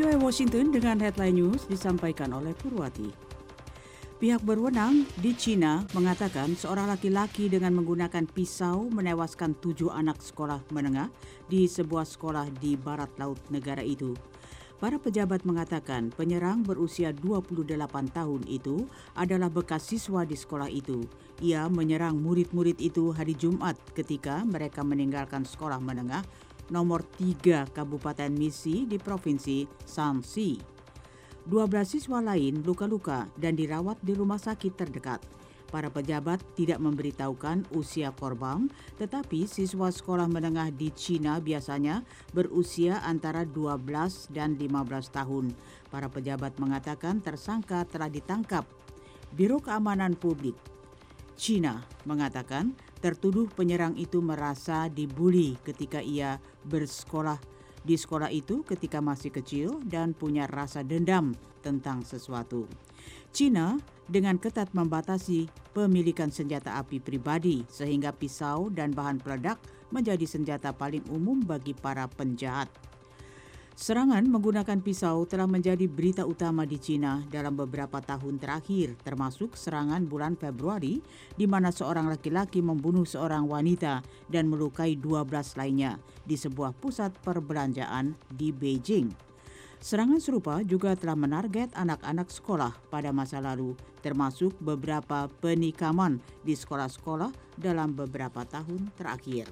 VOA Washington dengan headline news disampaikan oleh Purwati. Pihak berwenang di China mengatakan seorang laki-laki dengan menggunakan pisau menewaskan 7 anak sekolah menengah di sebuah sekolah di barat laut negara itu. Para pejabat mengatakan penyerang berusia 28 tahun itu adalah bekas siswa di sekolah itu. Ia menyerang murid-murid itu hari Jumat ketika mereka meninggalkan sekolah menengah nomor 3 Kabupaten Misi di Provinsi Shanxi. 12 siswa lain luka-luka dan dirawat di rumah sakit terdekat. Para pejabat tidak memberitahukan usia korban, tetapi siswa sekolah menengah di China biasanya berusia antara 12 dan 15 tahun. Para pejabat mengatakan tersangka telah ditangkap. Biro Keamanan Publik China mengatakan tertuduh penyerang itu merasa dibuli ketika ia bersekolah di sekolah itu ketika masih kecil dan punya rasa dendam tentang sesuatu. China dengan ketat membatasi pemilikan senjata api pribadi sehingga pisau dan bahan peledak menjadi senjata paling umum bagi para penjahat. Serangan menggunakan pisau telah menjadi berita utama di China dalam beberapa tahun terakhir, termasuk serangan bulan Februari di mana seorang laki-laki membunuh seorang wanita dan melukai 12 lainnya di sebuah pusat perbelanjaan di Beijing. Serangan serupa juga telah menarget anak-anak sekolah pada masa lalu, termasuk beberapa penikaman di sekolah-sekolah dalam beberapa tahun terakhir.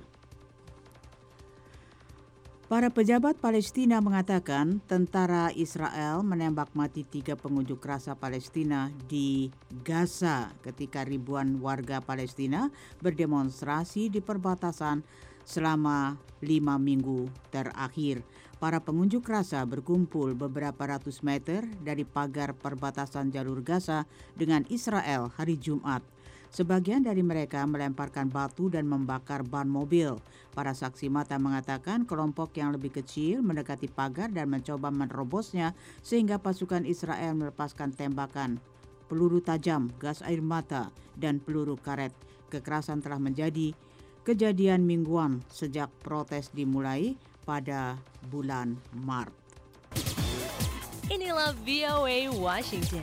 Para pejabat Palestina mengatakan tentara Israel menembak mati 3 pengunjuk rasa Palestina di Gaza ketika ribuan warga Palestina berdemonstrasi di perbatasan selama 5 minggu terakhir. Para pengunjuk rasa berkumpul beberapa ratus meter dari pagar perbatasan jalur Gaza dengan Israel hari Jumat. Sebagian dari mereka melemparkan batu dan membakar ban mobil. Para saksi mata mengatakan kelompok yang lebih kecil mendekati pagar dan mencoba menerobosnya sehingga pasukan Israel melepaskan tembakan, peluru tajam, gas air mata, dan peluru karet. Kekerasan telah menjadi kejadian mingguan sejak protes dimulai pada bulan Maret. Inilah VOA Washington.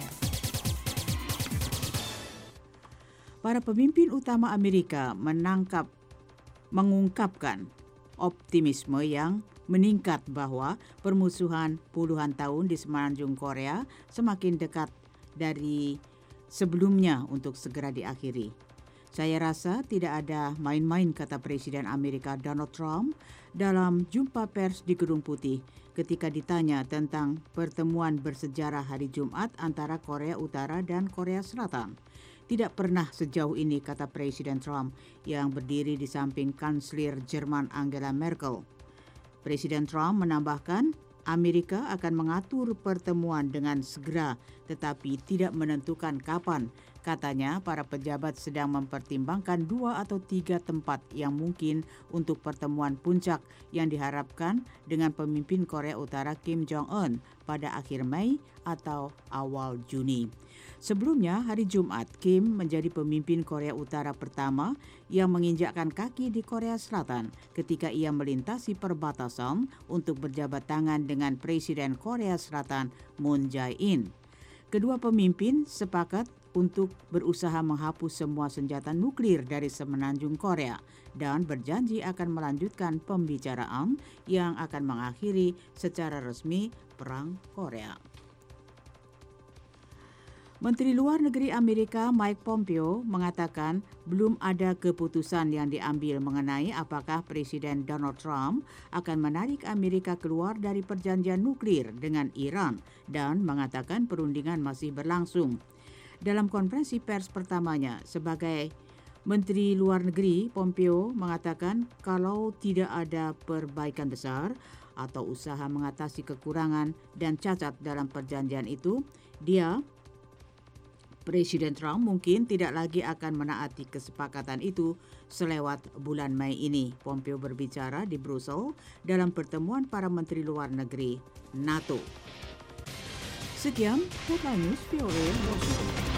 Para pemimpin utama Amerika mengungkapkan optimisme yang meningkat bahwa permusuhan puluhan tahun di semenanjung Korea semakin dekat dari sebelumnya untuk segera diakhiri. Saya rasa tidak ada main-main, kata Presiden Amerika Donald Trump dalam jumpa pers di Gedung Putih ketika ditanya tentang pertemuan bersejarah hari Jumat antara Korea Utara dan Korea Selatan. Tidak pernah sejauh ini, kata Presiden Trump yang berdiri di samping Kanselir Jerman Angela Merkel. Presiden Trump menambahkan Amerika akan mengatur pertemuan dengan segera tetapi tidak menentukan kapan. Katanya para pejabat sedang mempertimbangkan 2 atau 3 tempat yang mungkin untuk pertemuan puncak yang diharapkan dengan pemimpin Korea Utara Kim Jong-un pada akhir Mei atau awal Juni. Sebelumnya, hari Jumat, Kim menjadi pemimpin Korea Utara pertama yang menginjakkan kaki di Korea Selatan ketika ia melintasi perbatasan untuk berjabat tangan dengan Presiden Korea Selatan Moon Jae-in. Kedua pemimpin sepakat untuk berusaha menghapus semua senjata nuklir dari semenanjung Korea dan berjanji akan melanjutkan pembicaraan yang akan mengakhiri secara resmi Perang Korea. Menteri Luar Negeri Amerika Mike Pompeo mengatakan belum ada keputusan yang diambil mengenai apakah Presiden Donald Trump akan menarik Amerika keluar dari perjanjian nuklir dengan Iran dan mengatakan perundingan masih berlangsung. Dalam konferensi pers pertamanya sebagai Menteri Luar Negeri, Pompeo mengatakan kalau tidak ada perbaikan besar atau usaha mengatasi kekurangan dan cacat dalam perjanjian itu, Presiden Trump mungkin tidak lagi akan menaati kesepakatan itu selewat bulan Mei ini. Pompeo berbicara di Brussels dalam pertemuan para menteri luar negeri NATO. Sekian Headline News VOA Washington.